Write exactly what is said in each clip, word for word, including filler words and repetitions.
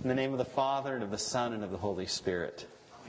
In the name of the Father, and of the Son, and of the Holy Spirit.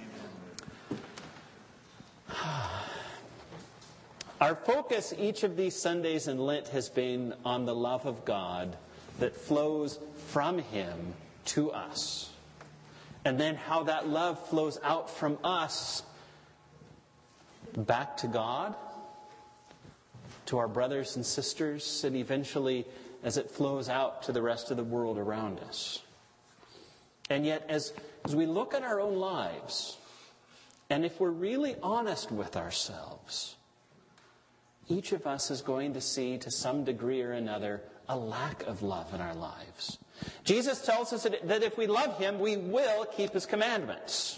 Our focus each of these Sundays in Lent has been on the love of God that flows from Him to us. And then how that love flows out from us back to God, to our brothers and sisters, and eventually as it flows out to the rest of the world around us. And yet, as, as we look at our own lives, and if we're really honest with ourselves, each of us is going to see, to some degree or another, a lack of love in our lives. Jesus tells us that if we love Him, we will keep His commandments.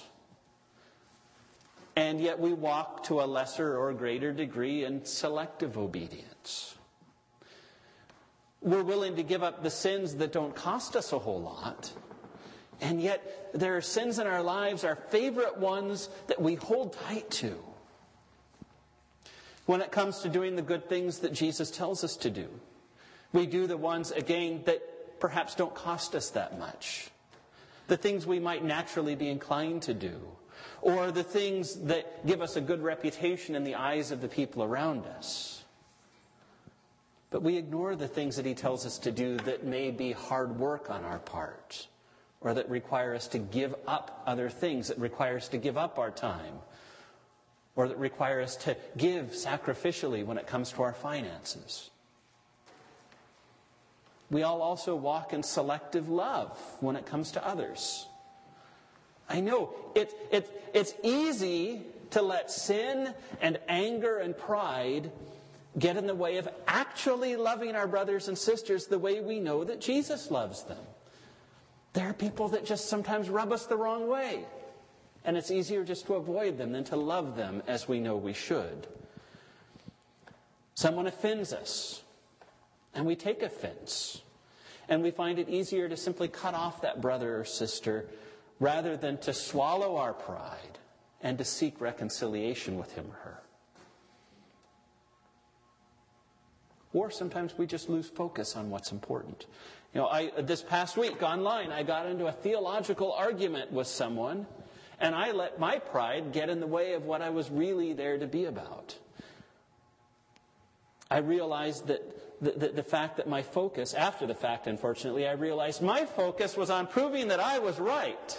And yet we walk to a lesser or greater degree in selective obedience. We're willing to give up the sins that don't cost us a whole lot. And yet there are sins in our lives, our favorite ones, that we hold tight to. When it comes to doing the good things that Jesus tells us to do, we do the ones, again, that perhaps don't cost us that much. The things we might naturally be inclined to do. Or the things that give us a good reputation in the eyes of the people around us. But we ignore the things that He tells us to do that may be hard work on our part. Or that require us to give up other things, that require us to give up our time. Or that require us to give sacrificially when it comes to our finances. We all also walk in selective love when it comes to others. I know it, it, it's easy to let sin and anger and pride get in the way of actually loving our brothers and sisters the way we know that Jesus loves them. There are people that just sometimes rub us the wrong way. And it's easier just to avoid them than to love them as we know we should. Someone offends us, and we take offense. And we find it easier to simply cut off that brother or sister rather than to swallow our pride and to seek reconciliation with him or her. Or sometimes we just lose focus on what's important. You know, I this past week online, I got into a theological argument with someone, and I let my pride get in the way of what I was really there to be about. I realized that the, the, the fact that my focus, after the fact, unfortunately, I realized my focus was on proving that I was right,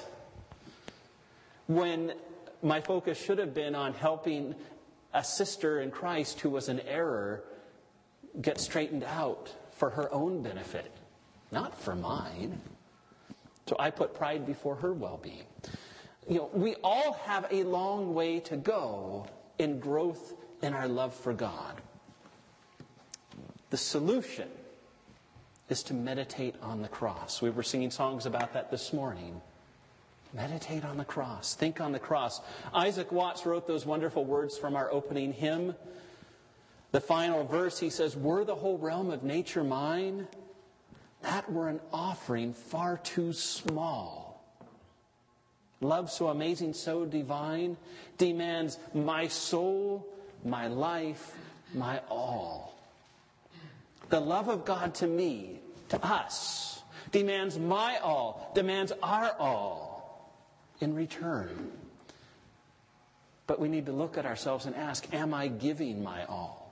when my focus should have been on helping a sister in Christ who was in error get straightened out for her own benefit, not for mine. So I put pride before her well-being. You know, we all have a long way to go in growth in our love for God. The solution is to meditate on the cross. We were singing songs about that this morning. Meditate on the cross. Think on the cross. Isaac Watts wrote those wonderful words from our opening hymn. The final verse, he says, "Were the whole realm of nature mine, that were an offering far too small. Love so amazing, so divine, demands my soul, my life, my all." The love of God to me, to us, demands my all, demands our all in return. But we need to look at ourselves and ask, am I giving my all?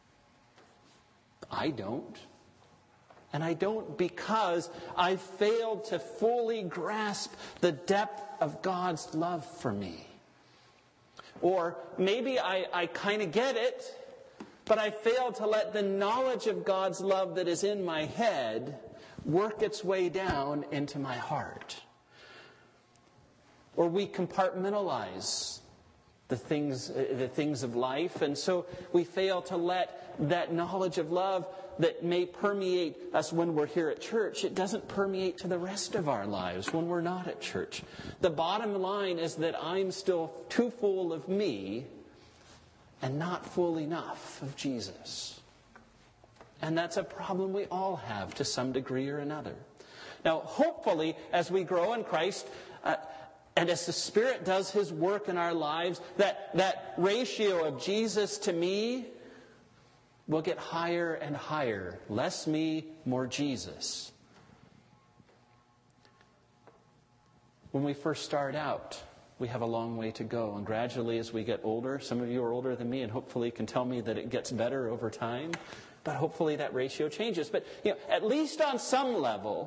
I don't. And I don't because I failed to fully grasp the depth of God's love for me. Or maybe I, I kind of get it, but I failed to let the knowledge of God's love that is in my head work its way down into my heart. Or we compartmentalize the things, the things of life, and so we fail to let that knowledge of love that may permeate us when we're here at church, it doesn't permeate to the rest of our lives when we're not at church. The bottom line is that I'm still too full of me and not full enough of Jesus. And that's a problem we all have to some degree or another. Now, hopefully, as we grow in Christ, uh, and as the Spirit does His work in our lives, that, that ratio of Jesus to me will get higher and higher. Less me, more Jesus. when we first start out, we have a long way to go. And gradually as we get older, some of you are older than me and hopefully can tell me that it gets better over time. But hopefully that ratio changes. But you know, at least on some level,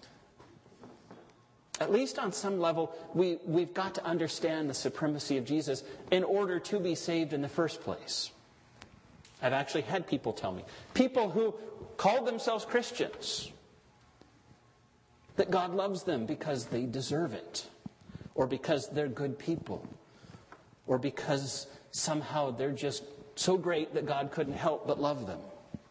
at least on some level, we, we've got to understand the supremacy of Jesus in order to be saved in the first place. I've actually had people tell me, people who called themselves Christians, that God loves them because they deserve it, or because they're good people, or because somehow they're just so great that God couldn't help but love them.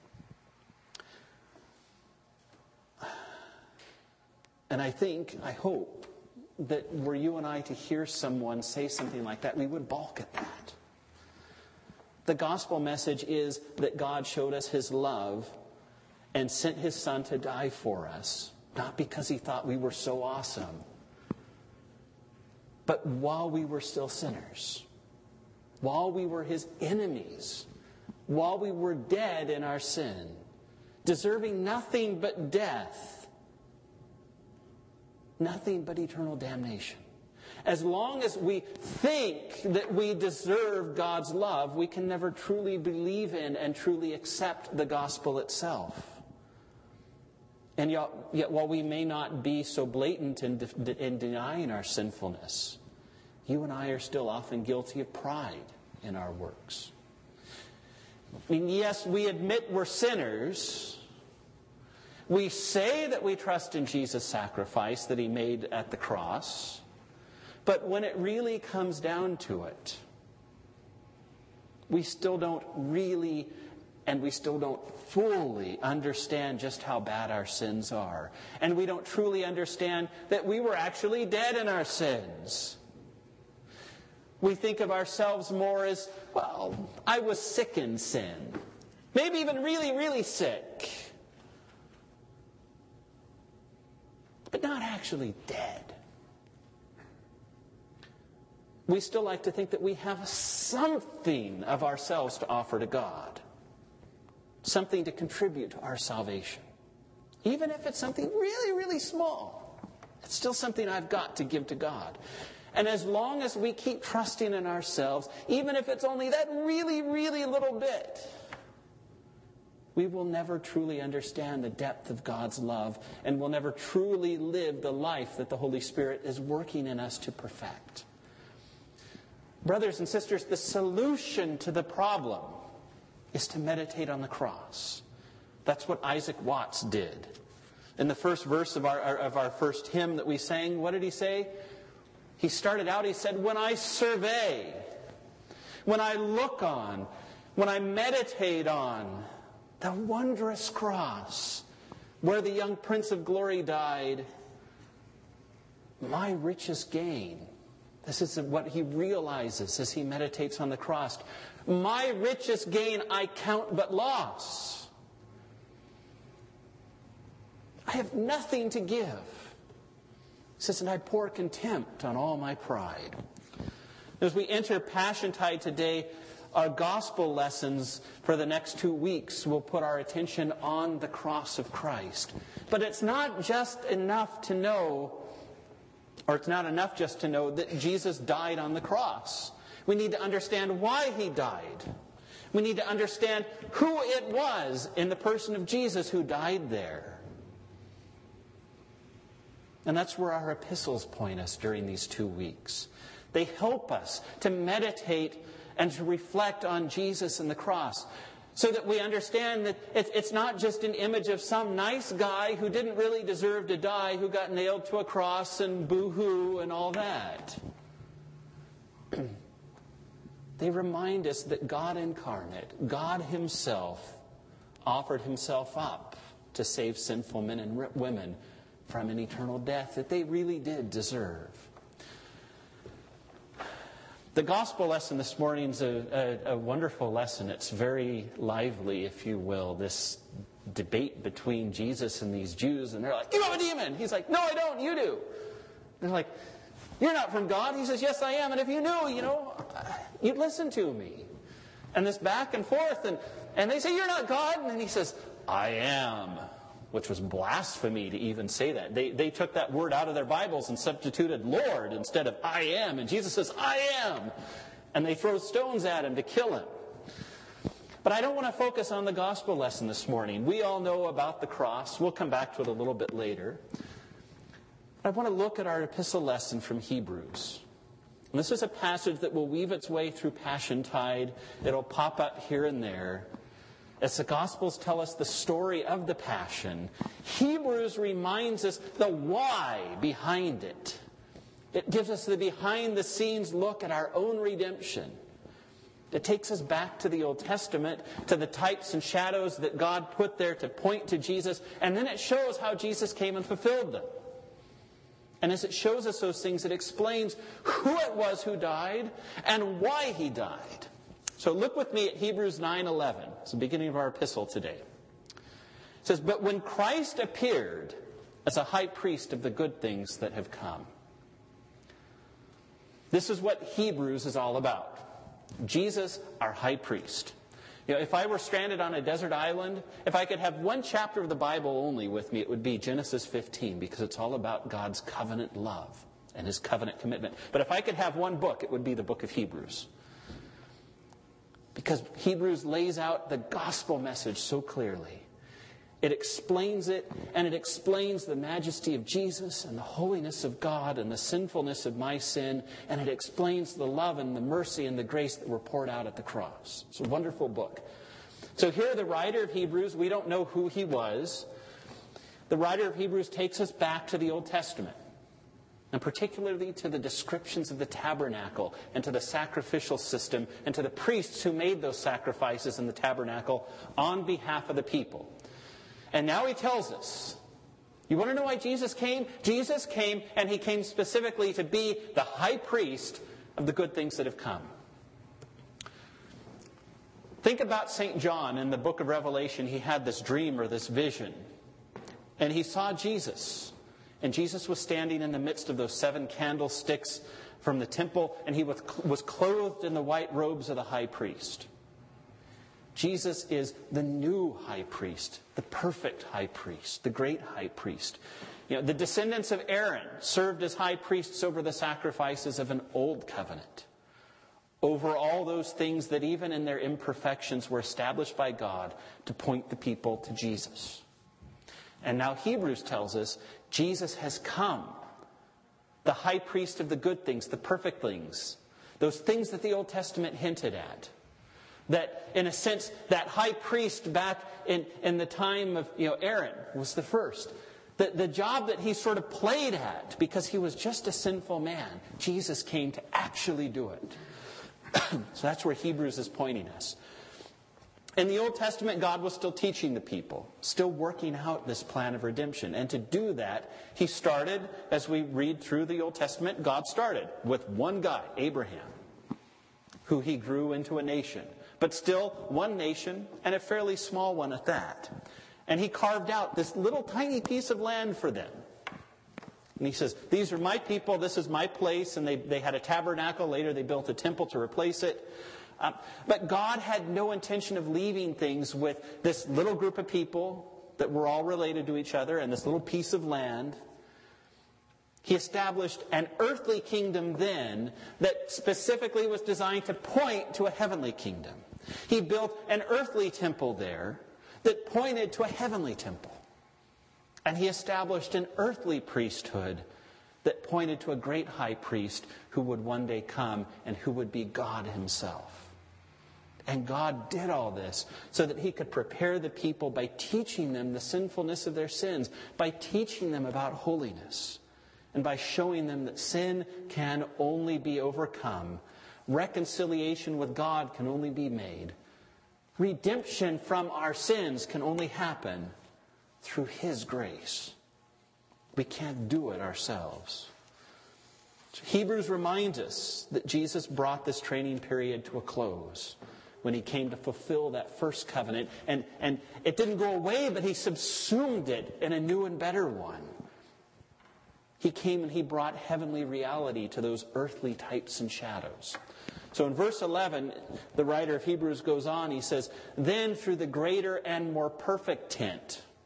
And I think, I hope, that were you and I to hear someone say something like that, we would balk at that. The gospel message is that God showed us His love and sent His Son to die for us, not because He thought we were so awesome, but while we were still sinners, while we were His enemies, while we were dead in our sin, deserving nothing but death, nothing but eternal damnation. As long as we think that we deserve God's love, we can never truly believe in and truly accept the gospel itself. And yet, yet while we may not be so blatant in, de- in denying our sinfulness, you and I are still often guilty of pride in our works. I mean, yes, we admit we're sinners. We say that we trust in Jesus' sacrifice that He made at the cross. But when it really comes down to it, we still don't really and we still don't fully understand just how bad our sins are. And we don't truly understand that we were actually dead in our sins. We think of ourselves more as, well, I was sick in sin. Maybe even really, really sick. But not actually dead. We still like to think that we have something of ourselves to offer to God. Something to contribute to our salvation. Even if it's something really, really small. It's still something I've got to give to God. And as long as we keep trusting in ourselves, even if it's only that really, really little bit, we will never truly understand the depth of God's love and will never truly live the life that the Holy Spirit is working in us to perfect. Brothers and sisters, the solution to the problem is to meditate on the cross. That's what Isaac Watts did. In the first verse of our, of our first hymn that we sang, what did he say? He started out, he said, when I survey, when I look on, when I meditate on the wondrous cross where the young Prince of Glory died, my richest gain. This is what he realizes as he meditates on the cross. My richest gain I count but loss. I have nothing to give. He says, and I pour contempt on all my pride. As we enter Passiontide today, our gospel lessons for the next two weeks will put our attention on the cross of Christ. But it's not just enough to know, or it's not enough just to know that Jesus died on the cross. We need to understand why He died. We need to understand who it was in the person of Jesus who died there. And that's where our epistles point us during these two weeks. They help us to meditate and to reflect on Jesus and the cross, so that we understand that it's not just an image of some nice guy who didn't really deserve to die, who got nailed to a cross and boo-hoo and all that. They remind us that God incarnate, God Himself, offered Himself up to save sinful men and women from an eternal death that they really did deserve. The gospel lesson this morning is a, a, a wonderful lesson. It's very lively, if you will, this debate between Jesus and these Jews. And they're like, you have a demon. He's like, no, I don't. You do. They're like, you're not from God. He says, yes, I am. And if you knew, you know, you'd listen to me. And this back and forth. And, and they say, you're not God. And he says, I am. which was blasphemy to even say that. They, they took that word out of their Bibles and substituted Lord instead of I am. And Jesus says, I am. And they throw stones at him to kill him. But I don't want to focus on the gospel lesson this morning. We all know about the cross. We'll come back to it a little bit later. I want to look at our epistle lesson from Hebrews. And this is a passage that will weave its way through Passion Tide. It'll pop up here and there. As the Gospels tell us the story of the Passion, Hebrews reminds us the why behind it. It gives us the behind-the-scenes look at our own redemption. It takes us back to the Old Testament, to the types and shadows that God put there to point to Jesus, and then it shows how Jesus came and fulfilled them. And as it shows us those things, it explains who it was who died and why he died. So look with me at Hebrews nine eleven. It's the beginning of our epistle today. It says, but when Christ appeared as a high priest of the good things that have come. This is what Hebrews is all about. Jesus, our high priest. You know, if I were stranded on a desert island, if I could have one chapter of the Bible only with me, it would be Genesis fifteen, because it's all about God's covenant love and his covenant commitment. But if I could have one book, it would be the book of Hebrews. Because Hebrews lays out the gospel message so clearly. It explains it, and it explains the majesty of Jesus and the holiness of God and the sinfulness of my sin, and it explains the love and the mercy and the grace that were poured out at the cross. It's a wonderful book. So here the writer of Hebrews, we don't know who he was. The writer of Hebrews takes us back to the Old Testament, and particularly to the descriptions of the tabernacle and to the sacrificial system and to the priests who made those sacrifices in the tabernacle on behalf of the people. And now he tells us, you want to know why Jesus came? Jesus came, and he came specifically to be the high priest of the good things that have come. Think about Saint John in the book of Revelation. He had this dream or this vision, and he saw Jesus. And Jesus was standing in the midst of those seven candlesticks from the temple, and he was clothed in the white robes of the high priest. Jesus is the new high priest, the perfect high priest, the great high priest. You know, the descendants of Aaron served as high priests over the sacrifices of an old covenant, over all those things that even in their imperfections were established by God to point the people to Jesus. And now Hebrews tells us Jesus has come, the high priest of the good things, the perfect things, those things that the Old Testament hinted at. That, in a sense, that high priest back in, in the time of you know Aaron was the first. The, the job that he sort of played at, because he was just a sinful man, Jesus came to actually do it. So that's where Hebrews is pointing us. In the Old Testament, God was still teaching the people, still working out this plan of redemption. And to do that, he started, as we read through the Old Testament, God started with one guy, Abraham, who he grew into a nation. But still one nation, and a fairly small one at that. And he carved out this little tiny piece of land for them. And he says, these are my people, this is my place. And they, they had a tabernacle. Later they built a temple to replace it. Um, but God had no intention of leaving things with this little group of people that were all related to each other and this little piece of land. He established an earthly kingdom then that specifically was designed to point to a heavenly kingdom. He built an earthly temple there that pointed to a heavenly temple. And he established an earthly priesthood that pointed to a great high priest who would one day come and who would be God himself. And God did all this so that he could prepare the people by teaching them the sinfulness of their sins, by teaching them about holiness, and by showing them that sin can only be overcome. Reconciliation with God can only be made. Redemption from our sins can only happen through his grace. We can't do it ourselves. So Hebrews reminds us that Jesus brought this training period to a close when he came to fulfill that first covenant. And, and it didn't go away, but he subsumed it in a new and better one. He came and he brought heavenly reality to those earthly types and shadows. So in verse eleven, the writer of Hebrews goes on, he says, then through the greater and more perfect tent.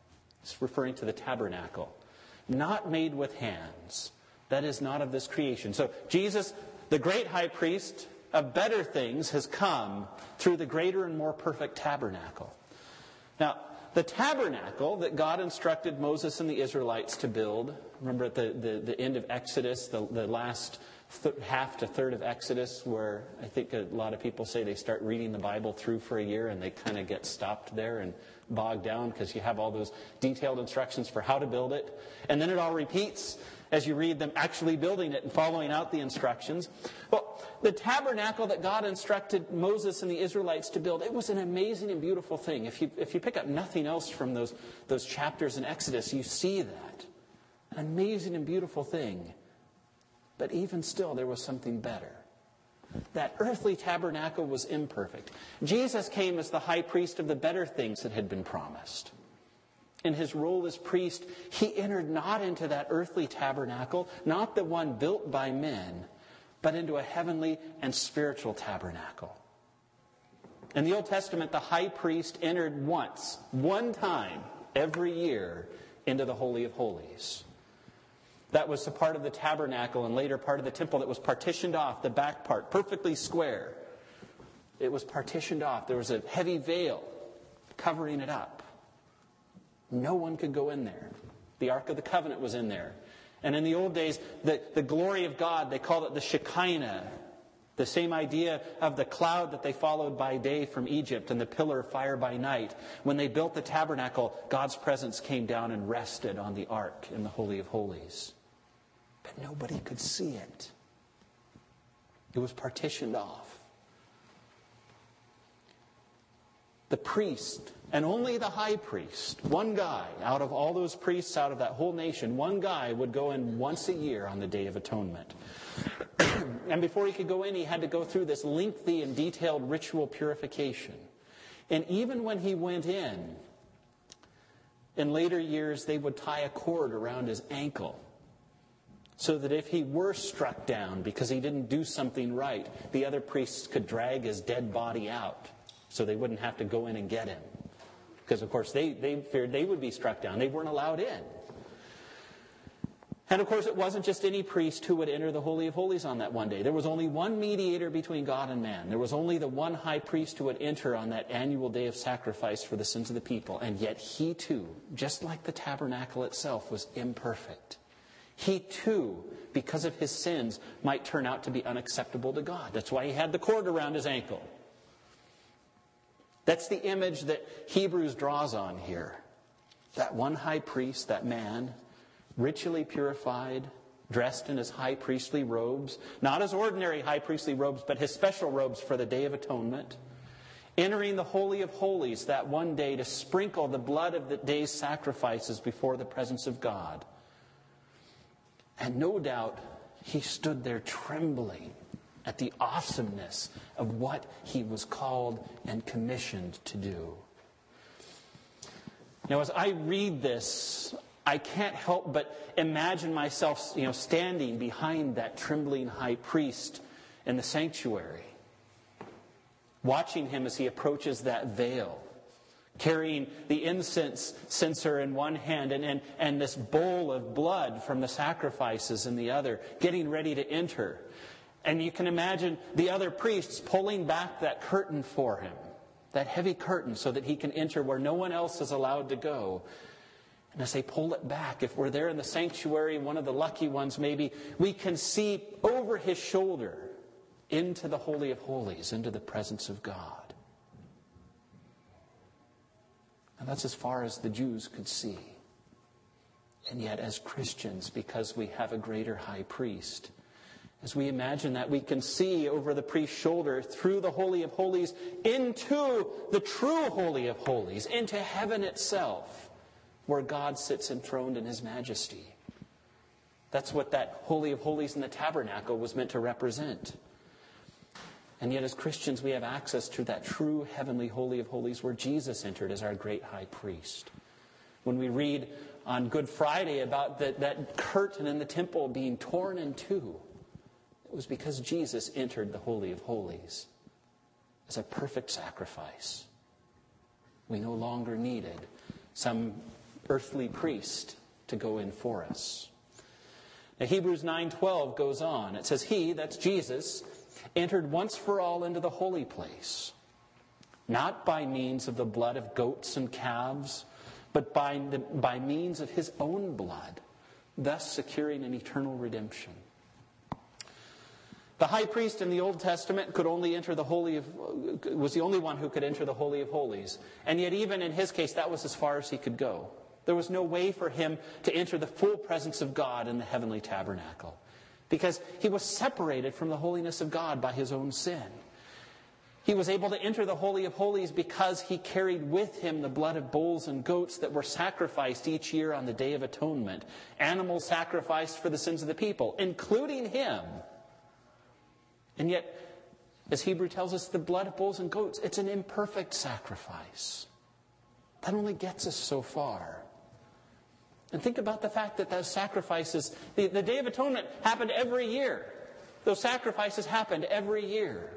It's referring to the tabernacle. Not made with hands. That is not of this creation. So Jesus, the great high priest of better things, has come through the greater and more perfect tabernacle. Now, the tabernacle that God instructed Moses and the Israelites to build, remember at the, the, the end of Exodus, the, the last th- half to third of Exodus, where I think a lot of people say they start reading the Bible through for a year and they kind of get stopped there and bogged down because you have all those detailed instructions for how to build it. And then it all repeats as you read them actually building it and following out the instructions. Well, the tabernacle that God instructed Moses and the Israelites to build, it was an amazing and beautiful thing. If you if you pick up nothing else from those, those chapters in Exodus, you see that. An amazing and beautiful thing. But even still, there was something better. That earthly tabernacle was imperfect. Jesus came as the high priest of the better things that had been promised. In his role as priest, he entered not into that earthly tabernacle, not the one built by men, but into a heavenly and spiritual tabernacle. In the Old Testament, the high priest entered once, one time, every year, into the Holy of Holies. That was a part of the tabernacle and later part of the temple that was partitioned off, the back part, perfectly square. It was partitioned off. There was a heavy veil covering it up. No one could go in there. The Ark of the Covenant was in there. And in the old days, the, the glory of God, they called it the Shekinah. The same idea of the cloud that they followed by day from Egypt and the pillar of fire by night. When they built the tabernacle, God's presence came down and rested on the Ark in the Holy of Holies. But nobody could see it. It was partitioned off. The priest, and only the high priest, one guy out of all those priests, out of that whole nation, one guy would go in once a year on the Day of Atonement. And before he could go in, he had to go through this lengthy and detailed ritual purification. And even when he went in, in later years, they would tie a cord around his ankle so that if he were struck down because he didn't do something right, the other priests could drag his dead body out so they wouldn't have to go in and get him. Because, of course, they, they feared they would be struck down. They weren't allowed in. And, of course, it wasn't just any priest who would enter the Holy of Holies on that one day. There was only one mediator between God and man. There was only the one high priest who would enter on that annual day of sacrifice for the sins of the people. And yet he, too, just like the tabernacle itself, was imperfect. He, too, because of his sins, might turn out to be unacceptable to God. That's why he had the cord around his ankle. That's the image that Hebrews draws on here. That one high priest, that man, ritually purified, dressed in his high priestly robes, not his ordinary high priestly robes, but his special robes for the Day of Atonement, entering the Holy of Holies that one day to sprinkle the blood of the day's sacrifices before the presence of God. And no doubt he stood there trembling at the awesomeness of what he was called and commissioned to do. Now, as I read this, I can't help but imagine myself, you know, standing behind that trembling high priest in the sanctuary, watching him as he approaches that veil, carrying the incense censer in one hand and, and, and this bowl of blood from the sacrifices in the other, getting ready to enter. And you can imagine the other priests pulling back that curtain for him, that heavy curtain, so that he can enter where no one else is allowed to go. And as they pull it back, if we're there in the sanctuary, one of the lucky ones maybe, we can see over his shoulder into the Holy of Holies, into the presence of God. And that's as far as the Jews could see. And yet as Christians, because we have a greater high priest, as we imagine that, we can see over the priest's shoulder through the Holy of Holies into the true Holy of Holies, into heaven itself, where God sits enthroned in his majesty. That's what that Holy of Holies in the tabernacle was meant to represent. And yet as Christians, we have access to that true heavenly Holy of Holies where Jesus entered as our great high priest. When we read on Good Friday about the, that curtain in the temple being torn in two, it was because Jesus entered the Holy of Holies as a perfect sacrifice. We no longer needed some earthly priest to go in for us. Now, Hebrews nine twelve goes on. It says, He, that's Jesus, entered once for all into the holy place, not by means of the blood of goats and calves, but by, the, by means of His own blood, thus securing an eternal redemption. The high priest in the Old Testament could only enter the Holy of, was the only one who could enter the Holy of Holies. And yet even in his case, that was as far as he could go. There was no way for him to enter the full presence of God in the heavenly tabernacle, because he was separated from the holiness of God by his own sin. He was able to enter the Holy of Holies because he carried with him the blood of bulls and goats that were sacrificed each year on the Day of Atonement. Animals sacrificed for the sins of the people, including him. And yet, as Hebrew tells us, the blood of bulls and goats, it's an imperfect sacrifice. That only gets us so far. And think about the fact that those sacrifices, the, the Day of Atonement happened every year. Those sacrifices happened every year.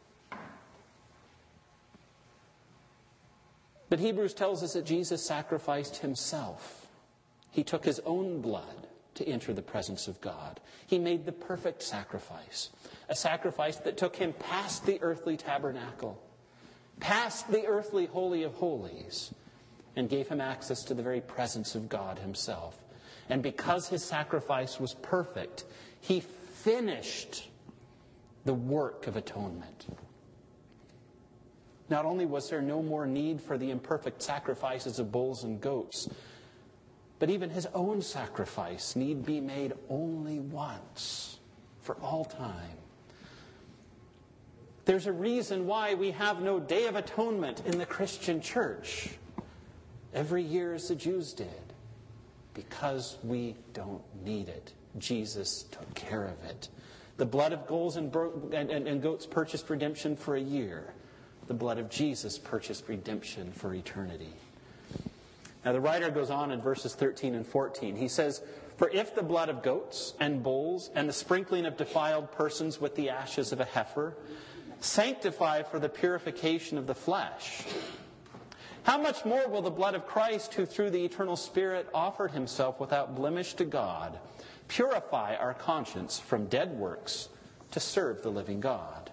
But Hebrews tells us that Jesus sacrificed himself. He took his own blood to enter the presence of God. He made the perfect sacrifice. A sacrifice that took him past the earthly tabernacle, past the earthly Holy of Holies, and gave him access to the very presence of God himself. And because his sacrifice was perfect, he finished the work of atonement. Not only was there no more need for the imperfect sacrifices of bulls and goats, but even his own sacrifice need be made only once for all time. There's a reason why we have no Day of Atonement in the Christian church every year as the Jews did. Because we don't need it. Jesus took care of it. The blood of bulls and, and, and goats purchased redemption for a year. The blood of Jesus purchased redemption for eternity. Now the writer goes on in verses thirteen and fourteen. He says, For if the blood of goats and bulls and the sprinkling of defiled persons with the ashes of a heifer sanctify for the purification of the flesh, how much more will the blood of Christ, who through the eternal Spirit offered himself without blemish to God, purify our conscience from dead works to serve the living God?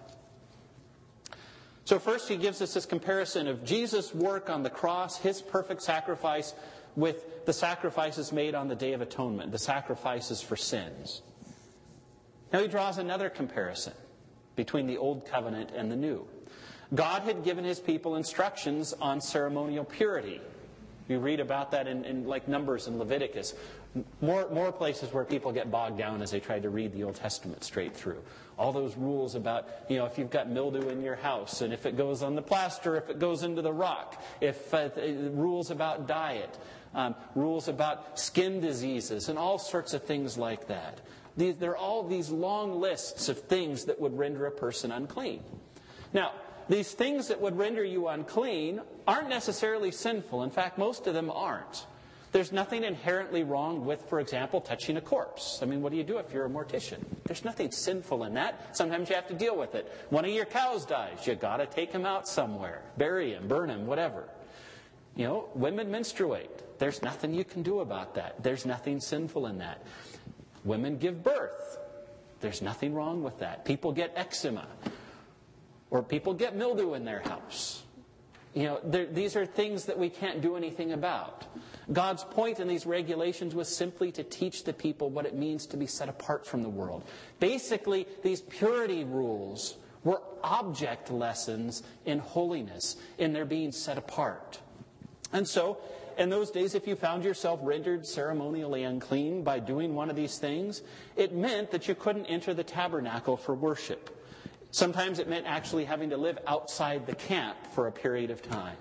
So first he gives us this comparison of Jesus' work on the cross, his perfect sacrifice, with the sacrifices made on the Day of Atonement, the sacrifices for sins. Now he draws another comparison between the Old Covenant and the New. God had given his people instructions on ceremonial purity. We read about that in, in like Numbers and Leviticus. More, more places where people get bogged down as they try to read the Old Testament straight through. All those rules about, you know, if you've got mildew in your house, and if it goes on the plaster, if it goes into the rock, if uh, rules about diet, um, rules about skin diseases, and all sorts of things like that. These, there are all these long lists of things that would render a person unclean. Now, these things that would render you unclean aren't necessarily sinful. In fact, most of them aren't. There's nothing inherently wrong with, for example, touching a corpse. I mean, what do you do if you're a mortician? There's nothing sinful in that. Sometimes you have to deal with it. One of your cows dies. You got to take him out somewhere. Bury him, burn him, whatever. You know, women menstruate. There's nothing you can do about that. There's nothing sinful in that. Women give birth. There's nothing wrong with that. People get eczema. Or people get mildew in their house. You know, these are things that we can't do anything about. God's point in these regulations was simply to teach the people what it means to be set apart from the world. Basically, these purity rules were object lessons in holiness, in their being set apart. And so, in those days, if you found yourself rendered ceremonially unclean by doing one of these things, it meant that you couldn't enter the tabernacle for worship. Sometimes it meant actually having to live outside the camp for a period of time.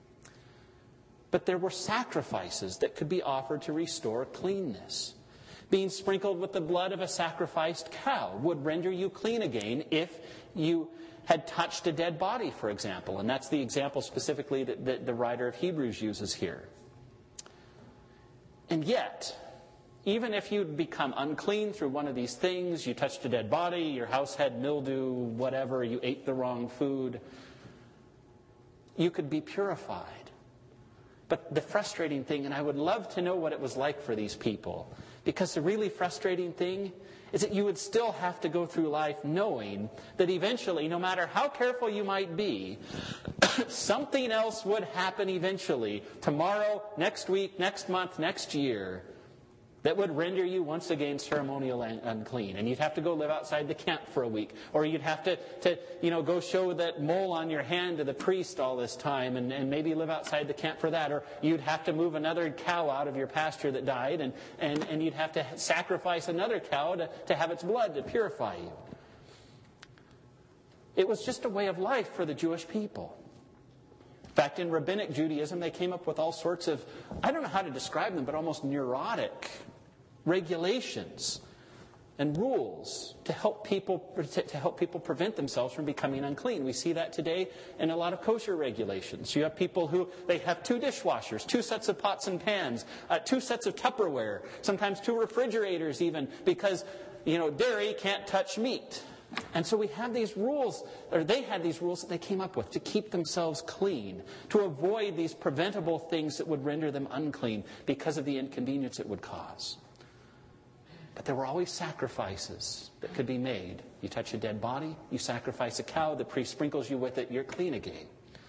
But there were sacrifices that could be offered to restore cleanness. Being sprinkled with the blood of a sacrificed cow would render you clean again if you had touched a dead body, for example. And that's the example specifically that, that the writer of Hebrews uses here. And yet, even if you'd become unclean through one of these things, you touched a dead body, your house had mildew, whatever, you ate the wrong food, you could be purified. But the frustrating thing, and I would love to know what it was like for these people, because the really frustrating thing is that you would still have to go through life knowing that eventually, no matter how careful you might be, something else would happen eventually, tomorrow, next week, next month, next year, that would render you once again ceremonial and unclean. And you'd have to go live outside the camp for a week. Or you'd have to, to you know, go show that mole on your hand to the priest all this time and, and maybe live outside the camp for that. Or you'd have to move another cow out of your pasture that died and, and, and you'd have to sacrifice another cow to, to have its blood to purify you. It was just a way of life for the Jewish people. In fact, in Rabbinic Judaism, they came up with all sorts of, I don't know how to describe them, but almost neurotic regulations and rules to help people to help people prevent themselves from becoming unclean. We see that today in a lot of kosher regulations. You have people who they have two dishwashers, two sets of pots and pans, uh, two sets of Tupperware, sometimes two refrigerators even, because you know dairy can't touch meat. And so we have these rules, or they had these rules that they came up with to keep themselves clean, to avoid these preventable things that would render them unclean because of the inconvenience it would cause. But there were always sacrifices that could be made. You touch a dead body, you sacrifice a cow, the priest sprinkles you with it, you're clean again.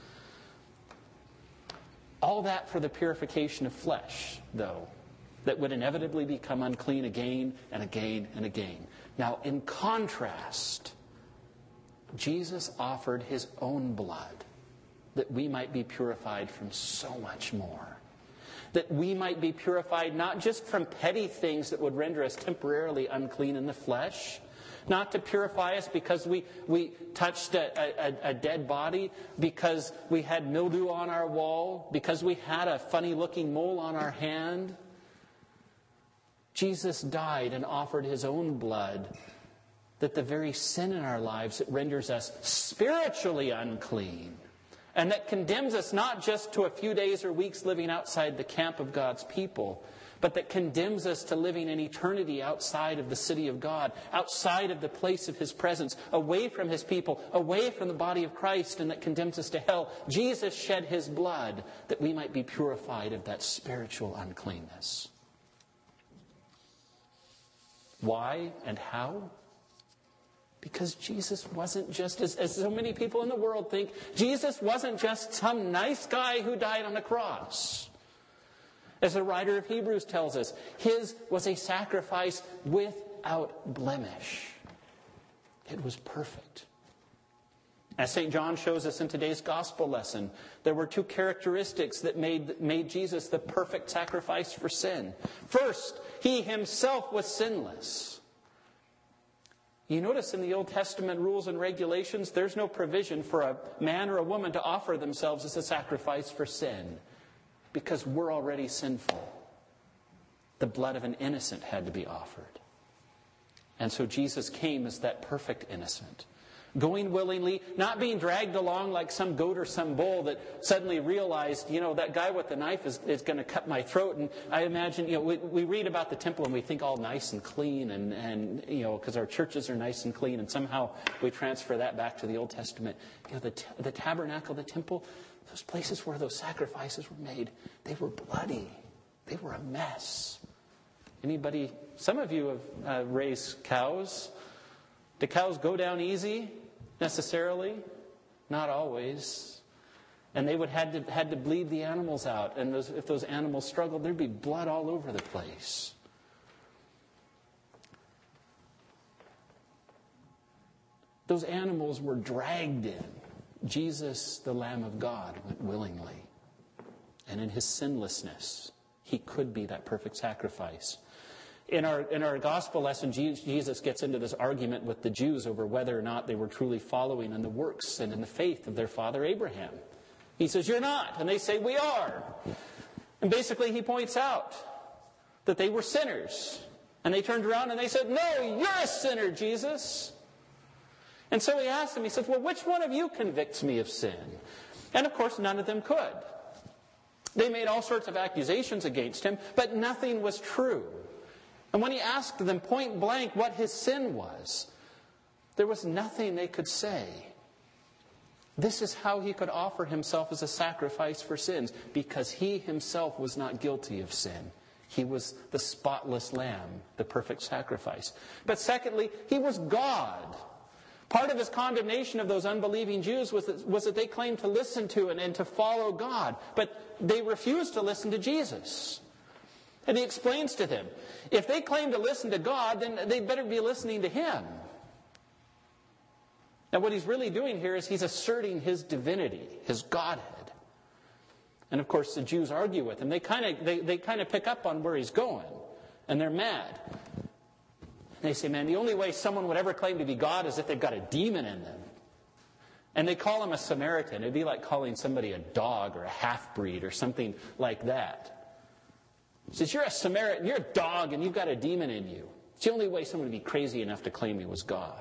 All that for the purification of flesh, though, that would inevitably become unclean again and again and again. Now, in contrast, Jesus offered his own blood that we might be purified from so much more. That we might be purified not just from petty things that would render us temporarily unclean in the flesh, not to purify us because we, we touched a, a, a dead body, because we had mildew on our wall, because we had a funny-looking mole on our hand. Jesus died and offered his own blood that the very sin in our lives that renders us spiritually unclean and that condemns us not just to a few days or weeks living outside the camp of God's people, but that condemns us to living in eternity outside of the city of God, outside of the place of his presence, away from his people, away from the body of Christ, and that condemns us to hell. Jesus shed his blood that we might be purified of that spiritual uncleanness. Why and how? Because Jesus wasn't just, as, as so many people in the world think, Jesus wasn't just some nice guy who died on the cross. As the writer of Hebrews tells us, his was a sacrifice without blemish. It was perfect. As Saint John shows us in today's gospel lesson, there were two characteristics that made, made Jesus the perfect sacrifice for sin. First, he himself was sinless. You notice in the Old Testament rules and regulations, there's no provision for a man or a woman to offer themselves as a sacrifice for sin, because we're already sinful. The blood of an innocent had to be offered. And so Jesus came as that perfect innocent, going willingly, not being dragged along like some goat or some bull that suddenly realized, you know, that guy with the knife is, is going to cut my throat. And I imagine, you know, we, we read about the temple and we think all nice and clean and, and you know, because our churches are nice and clean, and somehow we transfer that back to the Old Testament. You know, the, t- the tabernacle, the temple, those places where those sacrifices were made, they were bloody. They were a mess. Anybody, some of you have uh, raised cows. Do cows go down easy? Necessarily? Not always. And they would had to had to bleed the animals out. And those, if those animals struggled, there'd be blood all over the place. Those animals were dragged in. Jesus, the Lamb of God, went willingly. And in his sinlessness, he could be that perfect sacrifice. In our in our gospel lesson, Jesus gets into this argument with the Jews over whether or not they were truly following in the works and in the faith of their father Abraham. He says, "You're not." And they say, "We are." And basically he points out that they were sinners. And they turned around and they said, "No, you're a sinner, Jesus." And so he asked them, he says, "Well, which one of you convicts me of sin?" And of course, none of them could. They made all sorts of accusations against him, but nothing was true. And when he asked them point blank what his sin was, there was nothing they could say. This is how he could offer himself as a sacrifice for sins, because he himself was not guilty of sin. He was the spotless lamb, the perfect sacrifice. But secondly, he was God. Part of his condemnation of those unbelieving Jews was that, was that they claimed to listen to and, and to follow God, but they refused to listen to Jesus. And he explains to them, if they claim to listen to God, then they better be listening to him. Now what he's really doing here is he's asserting his divinity, his Godhead. And of course the Jews argue with him. They kind of they, they kind of pick up on where he's going. And they're mad. They say, man, the only way someone would ever claim to be God is if they've got a demon in them. And they call him a Samaritan. It'd be like calling somebody a dog or a half-breed or something like that. He says, you're a Samaritan, you're a dog, and you've got a demon in you. It's the only way someone would be crazy enough to claim he was God.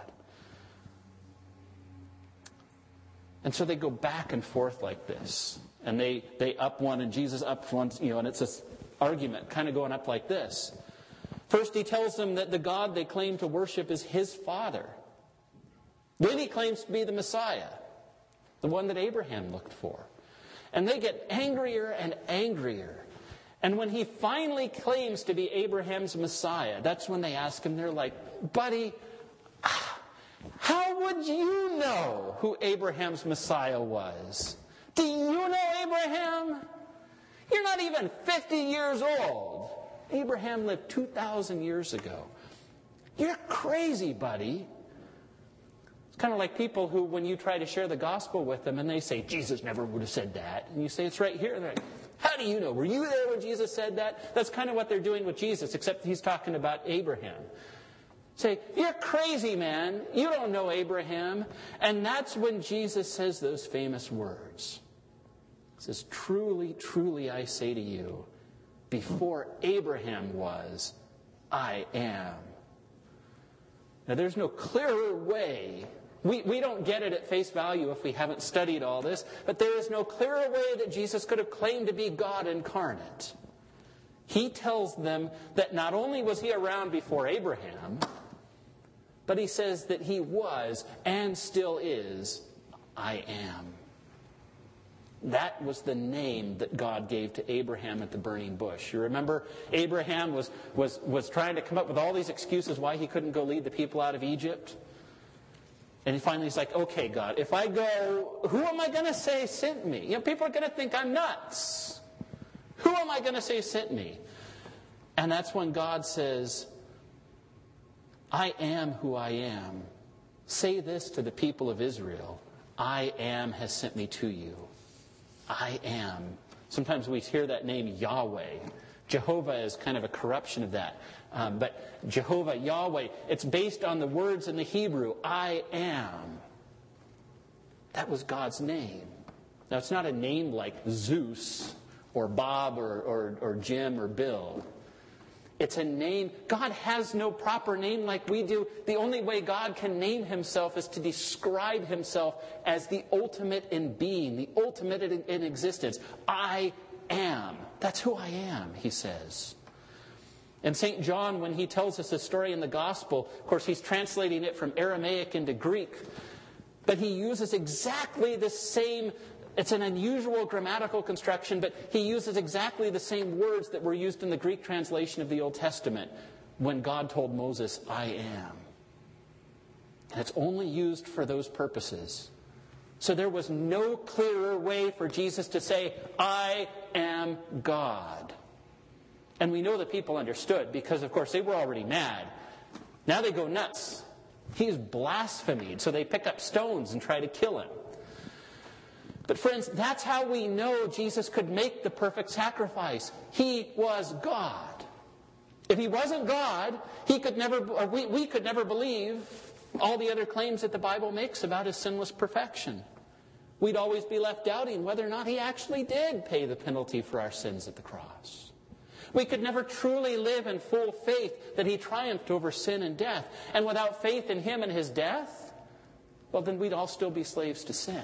And so they go back and forth like this. And they, they up one and Jesus up one, you know, and it's this argument kind of going up like this. First he tells them that the God they claim to worship is his Father. Then he claims to be the Messiah, the one that Abraham looked for. And they get angrier and angrier. And when he finally claims to be Abraham's Messiah, that's when they ask him, they're like, buddy, how would you know who Abraham's Messiah was? Do you know Abraham? You're not even fifty years old. Abraham lived two thousand years ago. You're crazy, buddy. It's kind of like people who, when you try to share the gospel with them, and they say, Jesus never would have said that. And you say, it's right here. And they're like, how do you know? Were you there when Jesus said that? That's kind of what they're doing with Jesus, except he's talking about Abraham. Say, you're crazy, man. You don't know Abraham. And that's when Jesus says those famous words. He says, truly, truly, I say to you, before Abraham was, I am. Now, there's no clearer way. We, we don't get it at face value if we haven't studied all this, but there is no clearer way that Jesus could have claimed to be God incarnate. He tells them that not only was he around before Abraham, but he says that he was and still is, I am. That was the name that God gave to Abraham at the burning bush. You remember Abraham was, was, was trying to come up with all these excuses why he couldn't go lead the people out of Egypt. And finally he's like, okay, God, if I go, who am I going to say sent me? You know, people are going to think I'm nuts. Who am I going to say sent me? And that's when God says, I am who I am. Say this to the people of Israel. I am has sent me to you. I am. Sometimes we hear that name Yahweh. Jehovah is kind of a corruption of that. Um, but Jehovah, Yahweh, it's based on the words in the Hebrew, I am. That was God's name. Now, it's not a name like Zeus or Bob or, or, or Jim or Bill. It's a name. God has no proper name like we do. The only way God can name himself is to describe himself as the ultimate in being, the ultimate in, in existence. I am. That's who I am, he says. And Saint John, when he tells us this story in the gospel, of course, he's translating it from Aramaic into Greek. But he uses exactly the same. It's an unusual grammatical construction, but he uses exactly the same words that were used in the Greek translation of the Old Testament when God told Moses, I am. And it's only used for those purposes. So there was no clearer way for Jesus to say, I am God. And we know that people understood because, of course, they were already mad. Now they go nuts. He's blasphemed, so they pick up stones and try to kill him. But friends, that's how we know Jesus could make the perfect sacrifice. He was God. If he wasn't God, he could never, or we, we could never believe all the other claims that the Bible makes about his sinless perfection. We'd always be left doubting whether or not he actually did pay the penalty for our sins at the cross. We could never truly live in full faith that he triumphed over sin and death. And without faith in him and his death, well, then we'd all still be slaves to sin.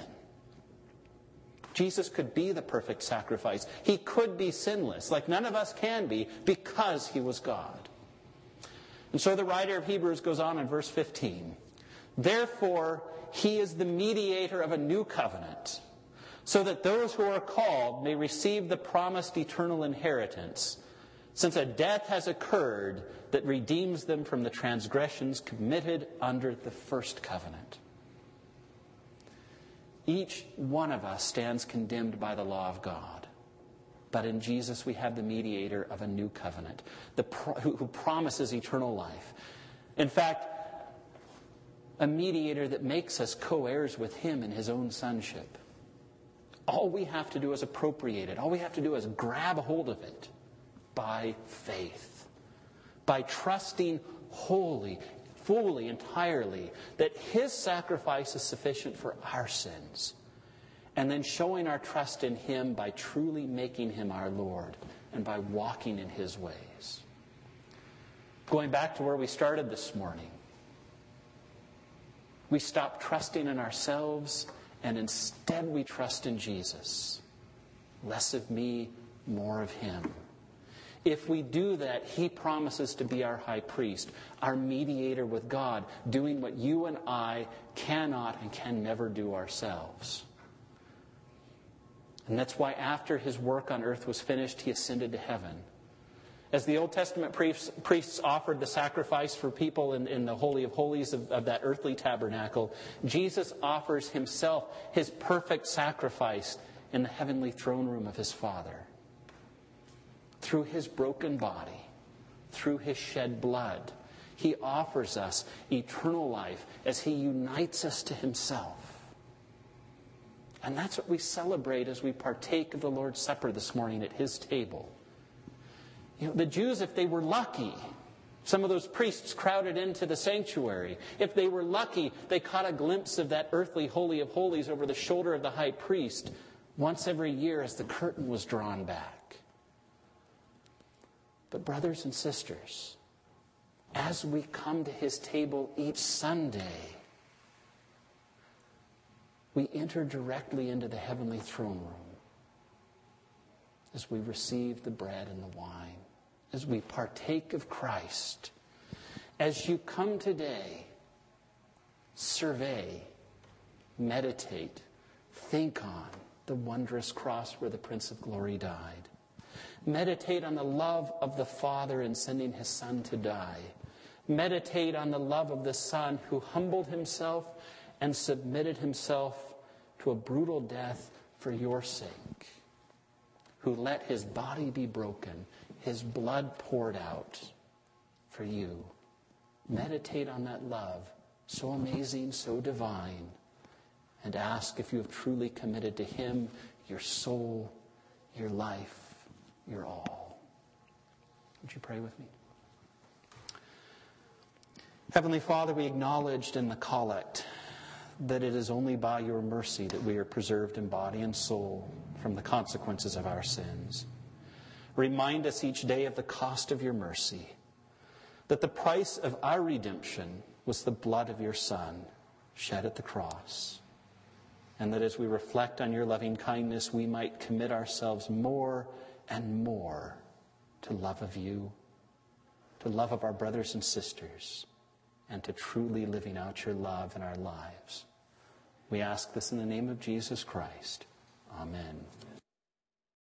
Jesus could be the perfect sacrifice. He could be sinless, like none of us can be, because he was God. And so the writer of Hebrews goes on in verse fifteen. Therefore, he is the mediator of a new covenant, so that those who are called may receive the promised eternal inheritance, since a death has occurred that redeems them from the transgressions committed under the first covenant. Each one of us stands condemned by the law of God. But in Jesus we have the mediator of a new covenant, the pro- who, who promises eternal life. In fact, a mediator that makes us co-heirs with him in his own sonship. All we have to do is appropriate it. All we have to do is grab a hold of it by faith. By trusting wholly, fully, entirely that his sacrifice is sufficient for our sins. And then showing our trust in him by truly making him our Lord and by walking in his ways. Going back to where we started this morning, we stop trusting in ourselves and instead we trust in Jesus. Less of me, more of him. If we do that, he promises to be our high priest, our mediator with God, doing what you and I cannot and can never do ourselves. And that's why after his work on earth was finished, he ascended to heaven. As the Old Testament priests, priests offered the sacrifice for people in, in the Holy of Holies of, of that earthly tabernacle, Jesus offers himself, his perfect sacrifice, in the heavenly throne room of his Father. Through his broken body, through his shed blood, he offers us eternal life as he unites us to himself. And that's what we celebrate as we partake of the Lord's Supper this morning at his table. You know, the Jews, if they were lucky, some of those priests crowded into the sanctuary. If they were lucky, they caught a glimpse of that earthly Holy of Holies over the shoulder of the high priest once every year as the curtain was drawn back. But brothers and sisters, as we come to his table each Sunday, we enter directly into the heavenly throne room as we receive the bread and the wine, as we partake of Christ. As you come today, survey, meditate, think on the wondrous cross where the Prince of Glory died. Meditate on the love of the Father in sending his Son to die. Meditate on the love of the Son who humbled himself and submitted himself to a brutal death for your sake, who let his body be broken, his blood poured out for you. Meditate on that love, so amazing, so divine, and ask if you have truly committed to him your soul, your life, your all. Would you pray with me? Heavenly Father, we acknowledged in the collect that it is only by your mercy that we are preserved in body and soul from the consequences of our sins. Remind us each day of the cost of your mercy, that the price of our redemption was the blood of your Son shed at the cross, and that as we reflect on your loving kindness, we might commit ourselves more and more to love of you, to love of our brothers and sisters, and to truly living out your love in our lives. We ask this in the name of Jesus Christ. Amen.